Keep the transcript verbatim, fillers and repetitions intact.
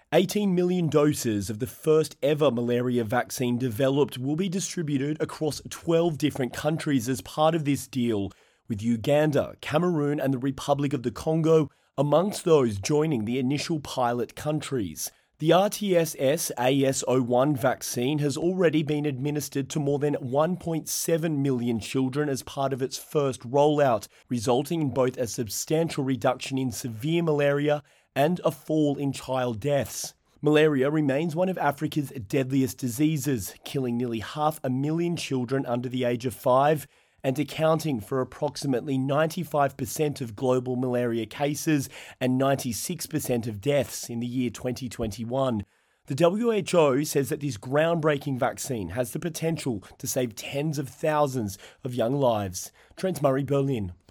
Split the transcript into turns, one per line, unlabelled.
eighteen million doses of the first ever malaria vaccine developed will be distributed across twelve different countries as part of this deal, with Uganda, Cameroon and the Republic of the Congo amongst those joining the initial pilot countries. The R T S S A S zero one vaccine has already been administered to more than one point seven million children as part of its first rollout, resulting in both a substantial reduction in severe malaria and a fall in child deaths. Malaria remains one of Africa's deadliest diseases, killing nearly half a million children under the age of five and accounting for approximately ninety-five percent of global malaria cases and ninety-six percent of deaths in the year twenty twenty-one. The W H O says that this groundbreaking vaccine has the potential to save tens of thousands of young lives. Trent Murray, Berlin.